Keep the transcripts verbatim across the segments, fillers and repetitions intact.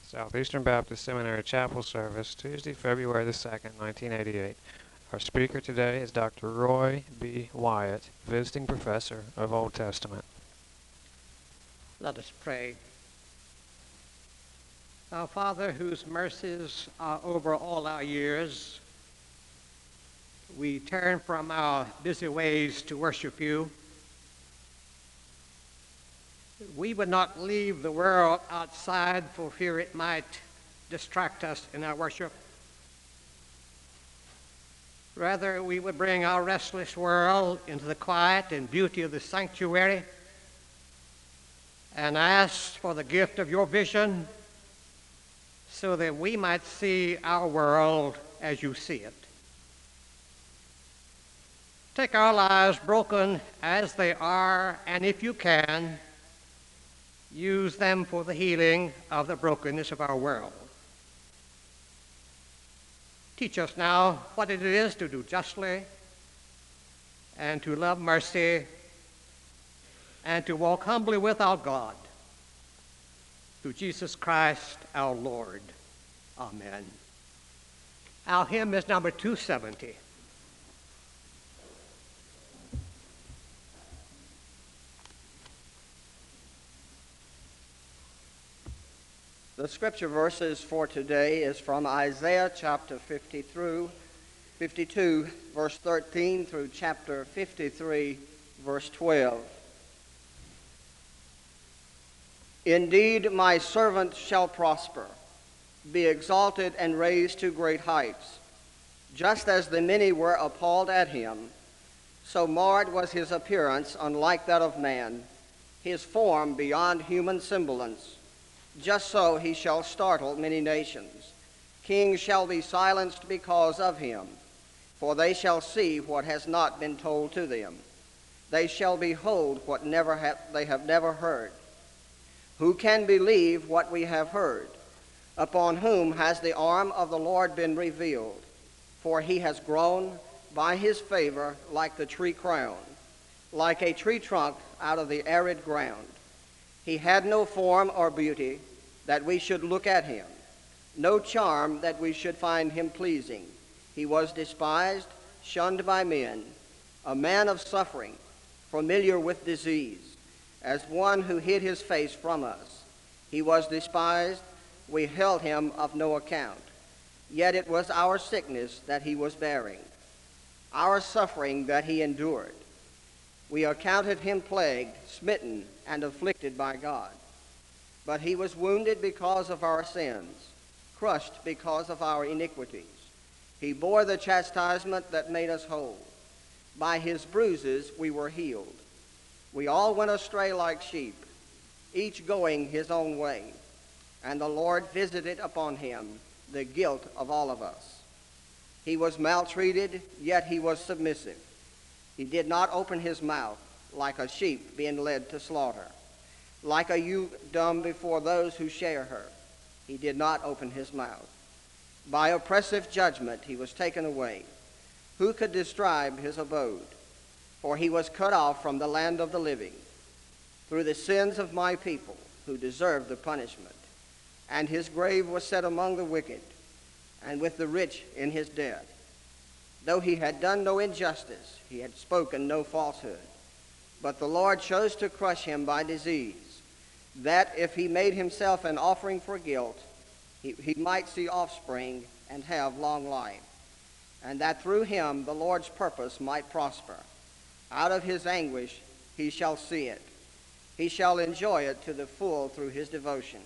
Southeastern Baptist Seminary Chapel Service, Tuesday, February the second, nineteen eighty-eight. Our speaker today is Doctor Roy B. Wyatt, visiting professor of Old Testament. Let us pray. Our Father, whose mercies are over all our years, we turn from our busy ways to worship you. We would not leave the world outside for fear it might distract us in our worship. Rather, we would bring our restless world into the quiet and beauty of the sanctuary and ask for the gift of your vision so that we might see our world as you see it. Take our lives broken as they are, and if you can, use them for the healing of the brokenness of our world. Teach us now what it is to do justly and to love mercy and to walk humbly with our God. Through Jesus Christ our Lord. Amen. Our hymn is number two seventy. The scripture verses for today is from Isaiah chapter fifty through fifty-two, verse thirteen, through chapter fifty-three, verse twelve. Indeed, my servant shall prosper, be exalted and raised to great heights. Just as the many were appalled at him, so marred was his appearance unlike that of man, his form beyond human semblance. Just so he shall startle many nations. Kings shall be silenced because of him, for they shall see what has not been told to them. They shall behold what never ha- they have never heard. Who can believe what we have heard? Upon whom has the arm of the Lord been revealed? For he has grown by his favor like the tree crown, like a tree trunk out of the arid ground. He had no form or beauty that we should look at him, no charm that we should find him pleasing. He was despised, shunned by men, a man of suffering, familiar with disease, as one who hid his face from us. He was despised, we held him of no account. Yet it was our sickness that he was bearing, our suffering that he endured. We accounted him plagued, smitten, and afflicted by God. But he was wounded because of our sins, crushed because of our iniquities. He bore the chastisement that made us whole. By his bruises we were healed. We all went astray like sheep, each going his own way, and the Lord visited upon him the guilt of all of us. He was maltreated, yet he was submissive. He did not open his mouth, like a sheep being led to slaughter, like a ewe dumb before those who share her. He did not open his mouth. By oppressive judgment he was taken away. Who could describe his abode? For he was cut off from the land of the living, through the sins of my people who deserved the punishment. And his grave was set among the wicked, and with the rich in his death. Though he had done no injustice, he had spoken no falsehood. But the Lord chose to crush him by disease, that if he made himself an offering for guilt, he, he might see offspring and have long life, and that through him the Lord's purpose might prosper. Out of his anguish he shall see it. He shall enjoy it to the full through his devotion.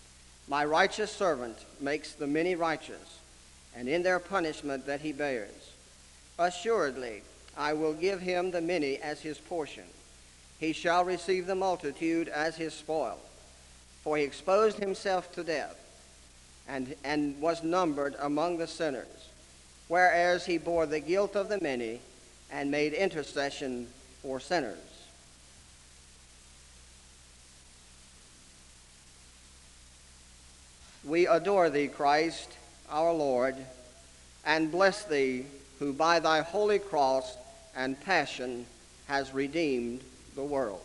My righteous servant makes the many righteous, and in their punishment that he bears. Assuredly, I will give him the many as his portion. He shall receive the multitude as his spoil. For he exposed himself to death, and, and was numbered among the sinners, whereas he bore the guilt of the many, and made intercession for sinners. We adore thee, Christ, our Lord, and bless thee, who by thy holy cross and passion has redeemed the world.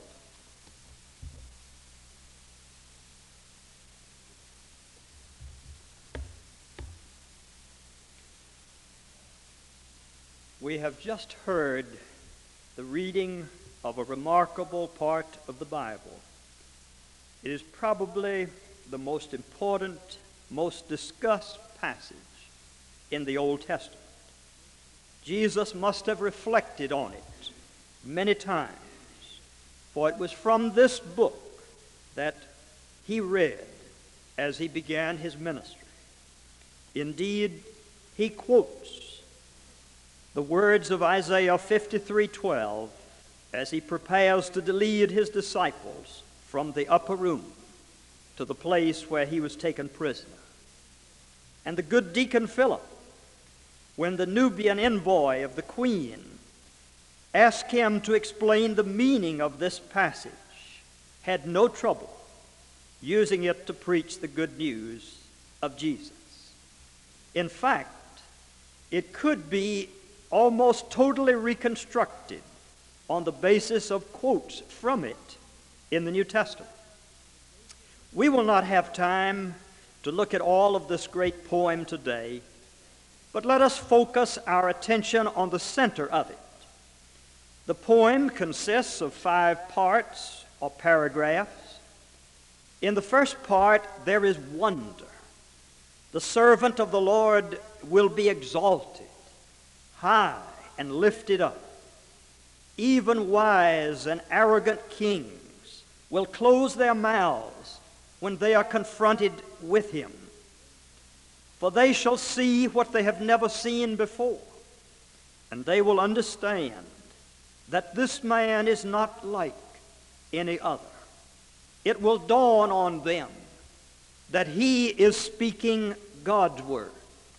We have just heard the reading of a remarkable part of the Bible. It is probably the most important, most discussed passage in the Old Testament. Jesus must have reflected on it many times, for it was from this book that he read as he began his ministry. Indeed, he quotes the words of Isaiah fifty-three twelve as he prepares to lead his disciples from the upper room to the place where he was taken prisoner. And the good deacon Philip, when the Nubian envoy of the queen asked him to explain the meaning of this passage, had no trouble using it to preach the good news of Jesus. In fact, it could be almost totally reconstructed on the basis of quotes from it in the New Testament. We will not have time to look at all of this great poem today, but let us focus our attention on the center of it. The poem consists of five parts or paragraphs. In the first part, there is wonder. The servant of the Lord will be exalted, high and lifted up. Even wise and arrogant kings will close their mouths when they are confronted with him. For they shall see what they have never seen before, and they will understand that this man is not like any other. It will dawn on them that he is speaking God's word.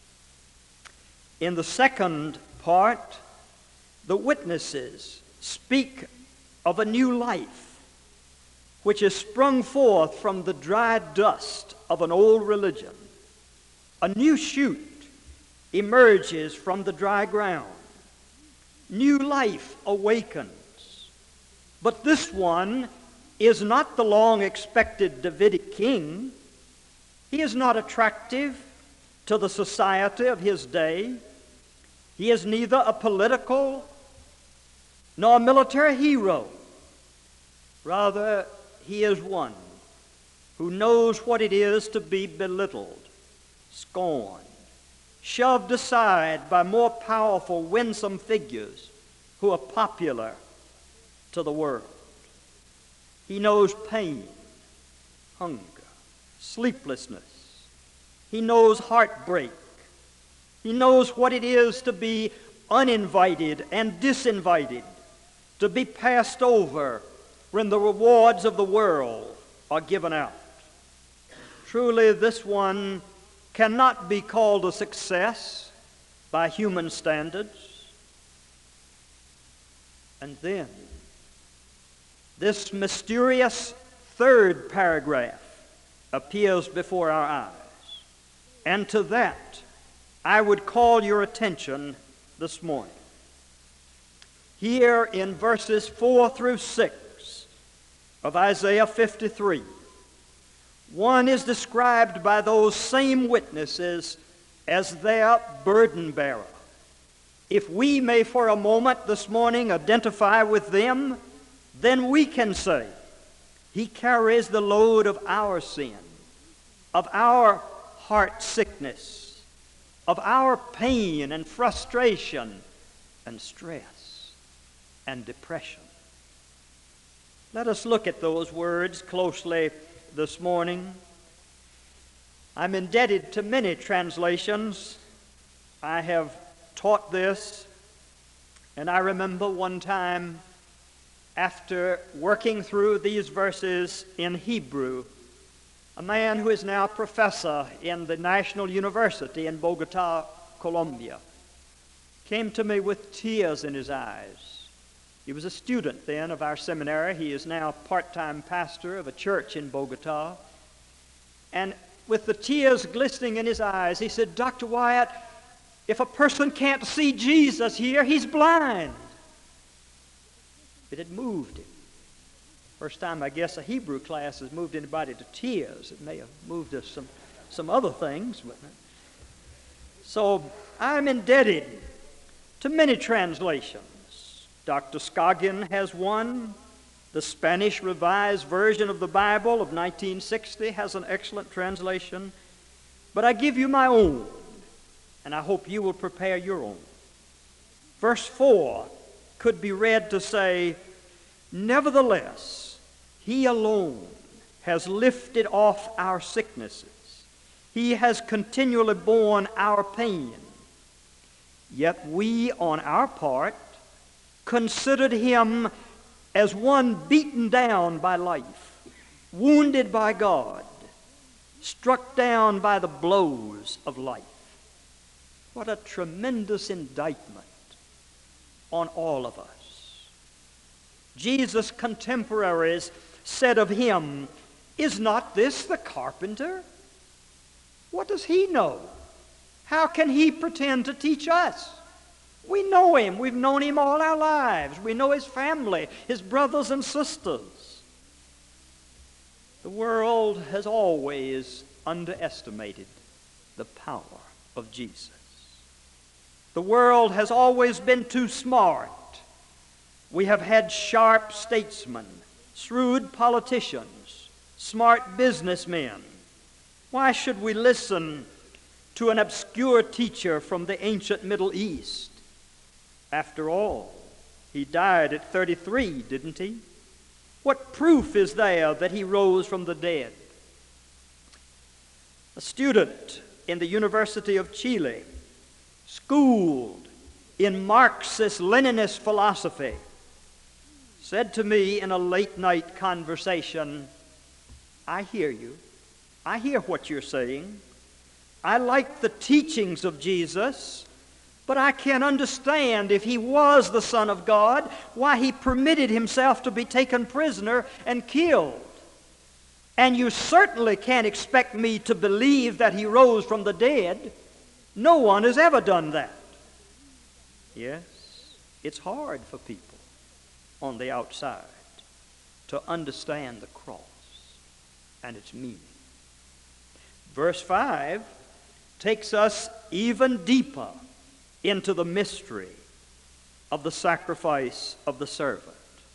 In the second part, the witnesses speak of a new life which is sprung forth from the dry dust of an old religion. A new shoot emerges from the dry ground. New life awakens. But this one is not the long-expected Davidic king. He is not attractive to the society of his day. He is neither a political nor a military hero. Rather, he is one who knows what it is to be belittled, scorned, shoved aside by more powerful, winsome figures who are popular to the world. He knows pain, hunger, sleeplessness. He knows heartbreak. He knows what it is to be uninvited and disinvited, to be passed over when the rewards of the world are given out. Truly, this one cannot be called a success by human standards. And then, this mysterious third paragraph appears before our eyes. And to that, I would call your attention this morning. Here in verses four through six of Isaiah fifty-three, one is described by those same witnesses as their burden bearer. If we may for a moment this morning identify with them, then we can say, he carries the load of our sin, of our heart sickness, of our pain and frustration and stress and depression. Let us look at those words closely this morning. I'm indebted to many translations. I have taught this, and I remember one time after working through these verses in Hebrew, a man who is now a professor in the National University in Bogota, Colombia, came to me with tears in his eyes. He was a student then of our seminary. He is now part-time pastor of a church in Bogota. And with the tears glistening in his eyes, he said, "Doctor Wyatt, if a person can't see Jesus here, he's blind." It had moved him. First time, I guess, a Hebrew class has moved anybody to tears. It may have moved us some, some other things. But so I'm indebted to many translations. Doctor Scoggin has one. The Spanish Revised Version of the Bible of nineteen sixty has an excellent translation. But I give you my own, and I hope you will prepare your own. Verse four could be read to say, "Nevertheless, He alone has lifted off our sicknesses. He has continually borne our pain. Yet we, on our part, considered Him as one beaten down by life, wounded by God, struck down by the blows of life." What a tremendous indictment on all of us. Jesus' contemporaries said of Him, "Is not this the carpenter? What does he know? How can he pretend to teach us? We know him. We've known him all our lives. We know his family, his brothers and sisters." The world has always underestimated the power of Jesus. The world has always been too smart. We have had sharp statesmen, shrewd politicians, smart businessmen. Why should we listen to an obscure teacher from the ancient Middle East? After all, he died at thirty-three, didn't he? What proof is there that he rose from the dead? A student in the University of Chile, schooled in Marxist-Leninist philosophy, said to me in a late-night conversation, "I hear you. I hear what you're saying. I like the teachings of Jesus, but I can't understand, if he was the Son of God, why he permitted himself to be taken prisoner and killed. And you certainly can't expect me to believe that he rose from the dead. No one has ever done that." Yes, it's hard for people on the outside to understand the cross and its meaning. Verse five takes us even deeper into the mystery of the sacrifice of the servant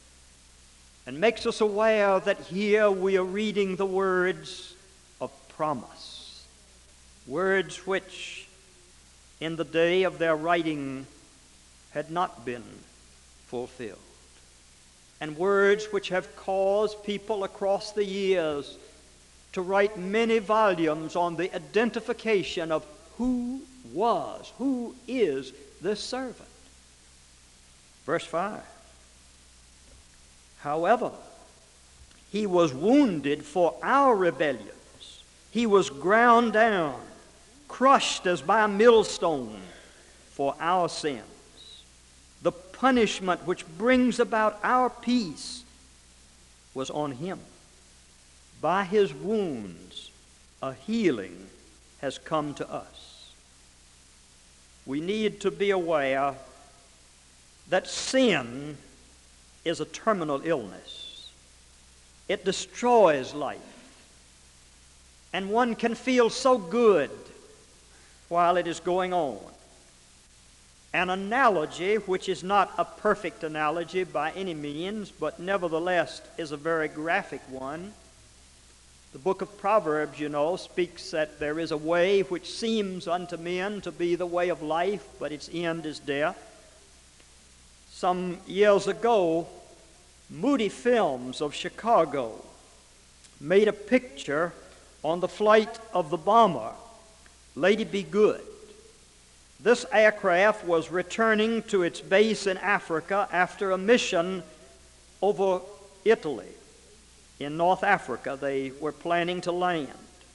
and makes us aware that here we are reading the words of promise, words which in the day of their writing had not been fulfilled, and words which have caused people across the years to write many volumes on the identification of who was, who is this servant. Verse five. "However, he was wounded for our rebellions. He was ground down, crushed as by a millstone for our sins. The punishment which brings about our peace was on him. By his wounds, a healing has come to us." We need to be aware that sin is a terminal illness. It destroys life. And one can feel so good while it is going on. An analogy, which is not a perfect analogy by any means, but nevertheless is a very graphic one. The book of Proverbs, you know, speaks that there is a way which seems unto men to be the way of life, but its end is death. Some years ago, Moody Films of Chicago made a picture on the flight of the bomber, Lady Be Good. This aircraft was returning to its base in Africa after a mission over Italy. In North Africa, they were planning to land.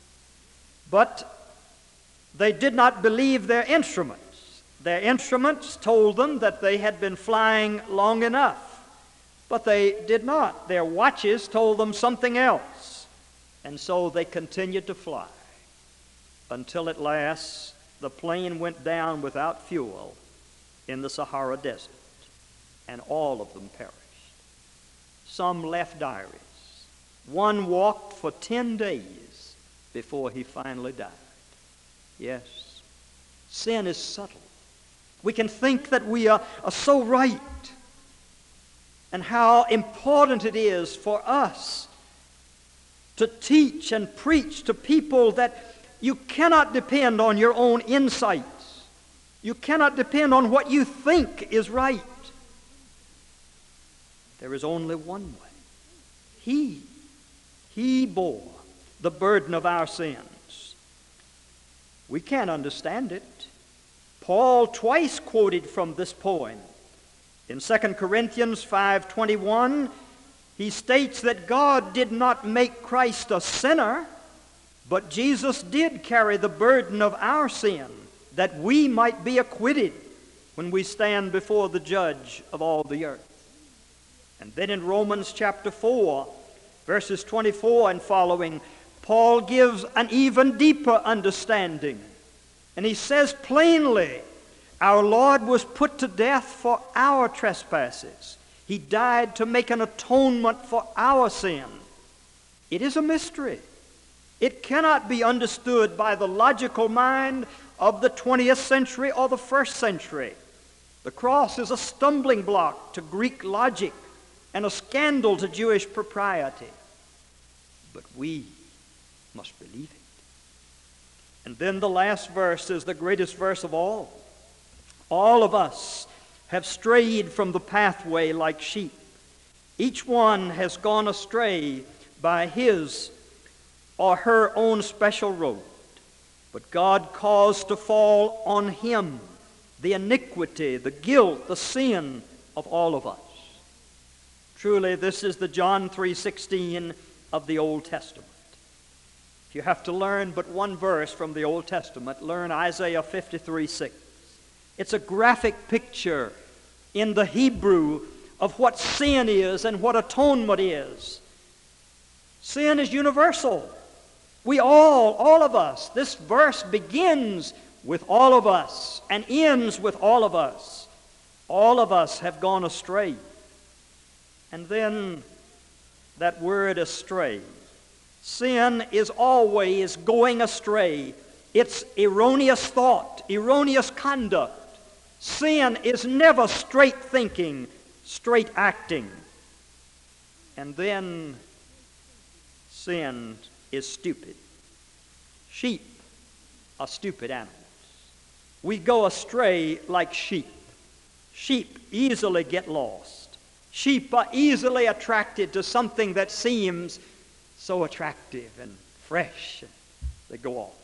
But they did not believe their instruments. Their instruments told them that they had been flying long enough, but they did not. Their watches told them something else. And so they continued to fly until at last the plane went down without fuel in the Sahara Desert, and all of them perished. Some left diaries. One walked for ten days before he finally died. Yes, sin is subtle. We can think that we are, are so right, and how important it is for us to teach and preach to people that you cannot depend on your own insights. You cannot depend on what you think is right. There is only one way. He, He bore the burden of our sins. We can't understand it. Paul twice quoted from this poem. In Second Corinthians five twenty-one, he states that God did not make Christ a sinner, but Jesus did carry the burden of our sin, that we might be acquitted when we stand before the judge of all the earth. And then in Romans chapter four, verses twenty-four and following, Paul gives an even deeper understanding. And he says plainly, our Lord was put to death for our trespasses. He died to make an atonement for our sin. It is a mystery. It cannot be understood by the logical mind of the twentieth century or the first century. The cross is a stumbling block to Greek logic and a scandal to Jewish propriety. But we must believe it. And then the last verse is the greatest verse of all. All of us have strayed from the pathway like sheep. Each one has gone astray by his or her own special road. But God caused to fall on him the iniquity, the guilt, the sin of all of us. Truly, this is the John three sixteen of the Old Testament. If you have to learn but one verse from the Old Testament, learn Isaiah fifty-three six. It's a graphic picture in the Hebrew of what sin is and what atonement is. Sin is universal. We all, all of us, this verse begins with all of us and ends with all of us. All of us have gone astray. And then that word astray. Sin is always going astray. It's erroneous thought, erroneous conduct. Sin is never straight thinking, straight acting. And then sin is stupid. Sheep are stupid animals. We go astray like sheep. Sheep easily get lost. Sheep are easily attracted to something that seems so attractive and fresh. And they go off.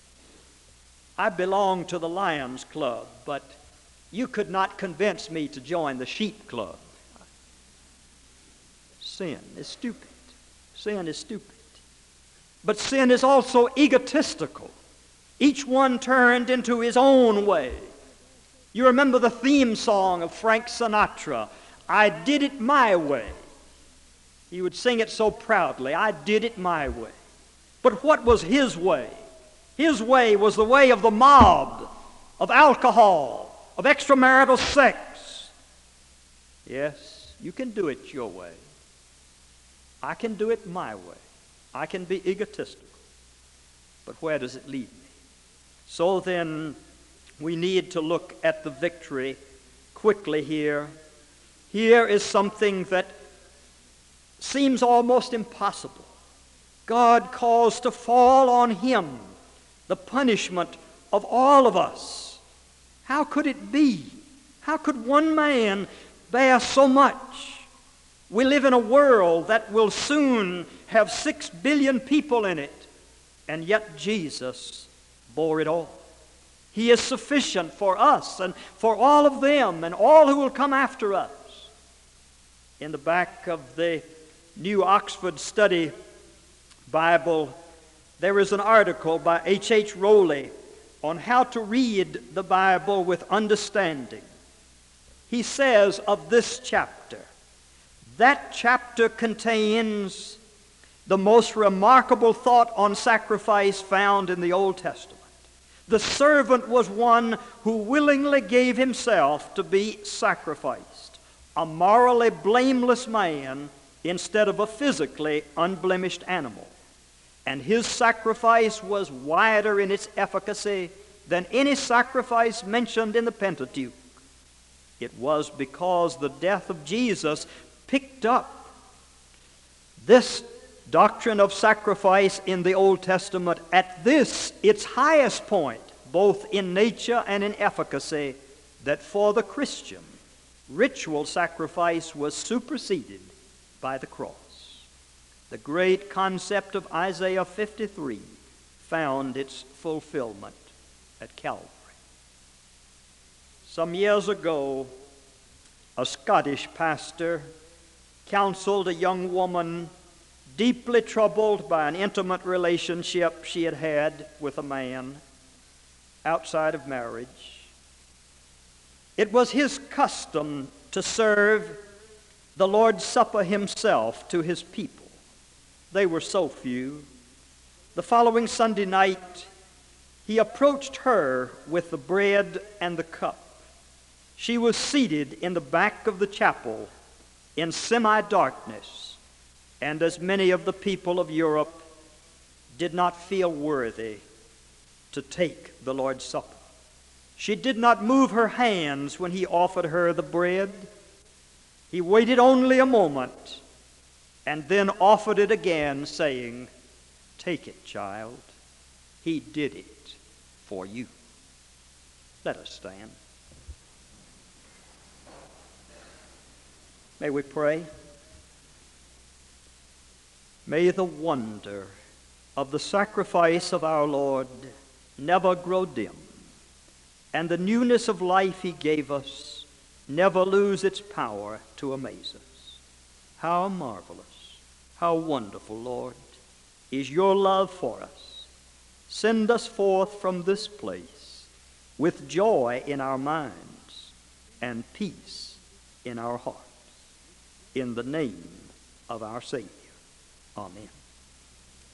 I belong to the Lions Club, but you could not convince me to join the Sheep Club. Sin is stupid. Sin is stupid. But sin is also egotistical. Each one turned into his own way. You remember the theme song of Frank Sinatra, I did it my way. He would sing it so proudly, I did it my way. But what was his way? His way was the way of the mob, of alcohol, of extramarital sex. Yes, you can do it your way. I can do it my way. I can be egotistical. But where does it lead me? So then, we need to look at the victory quickly here. Here is something that seems almost impossible. God calls to fall on him the punishment of all of us. How could it be? How could one man bear so much? We live in a world that will soon have six billion people in it, and yet Jesus bore it all. He is sufficient for us and for all of them and all who will come after us. In the back of the New Oxford Study Bible, there is an article by H H Rowley on how to read the Bible with understanding. He says of this chapter, that chapter contains the most remarkable thought on sacrifice found in the Old Testament. The servant was one who willingly gave himself to be sacrificed, a morally blameless man instead of a physically unblemished animal. And his sacrifice was wider in its efficacy than any sacrifice mentioned in the Pentateuch. It was because the death of Jesus picked up this doctrine of sacrifice in the Old Testament at this, its highest point, both in nature and in efficacy, that for the Christian, ritual sacrifice was superseded by the cross. The great concept of Isaiah fifty-three found its fulfillment at Calvary. Some years ago, a Scottish pastor counseled a young woman deeply troubled by an intimate relationship she had had with a man outside of marriage. It was his custom to serve the Lord's Supper himself to his people. They were so few. The following Sunday night, he approached her with the bread and the cup. She was seated in the back of the chapel in semi-darkness, and as many of the people of Europe did not feel worthy to take the Lord's Supper. She did not move her hands when he offered her the bread. He waited only a moment and then offered it again, saying, "Take it, child. He did it for you." Let us stand. May we pray? May the wonder of the sacrifice of our Lord never grow dim, and the newness of life he gave us never lose its power to amaze us. How marvelous, how wonderful, Lord, is your love for us. Send us forth from this place with joy in our minds and peace in our hearts. In the name of our Savior. Amen.